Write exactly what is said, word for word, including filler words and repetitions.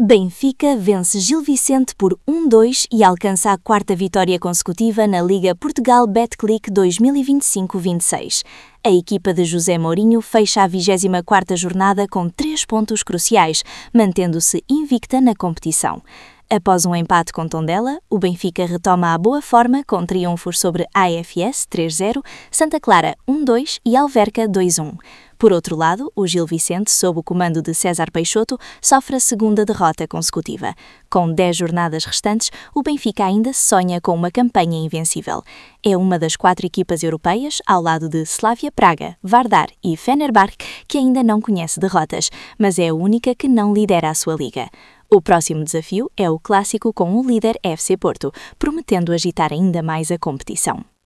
Benfica vence Gil Vicente por um dois e alcança a quarta vitória consecutiva na Liga Portugal Betclic dois mil e vinte e cinco vinte e seis. A equipa de José Mourinho fecha a vigésima quarta jornada com três pontos cruciais, mantendo-se invicta na competição. Após um empate com Tondela, o Benfica retoma a boa forma com triunfos sobre A F S três zero, Santa Clara um dois e Alverca dois um. Por outro lado, o Gil Vicente, sob o comando de César Peixoto, sofre a segunda derrota consecutiva. Com dez jornadas restantes, o Benfica ainda sonha com uma campanha invencível. É uma das quatro equipas europeias, ao lado de Slavia Praga, Vardar e Fenerbahçe, que ainda não conhece derrotas, mas é a única que não lidera a sua liga. O próximo desafio é o clássico com o líder F C Porto, prometendo agitar ainda mais a competição.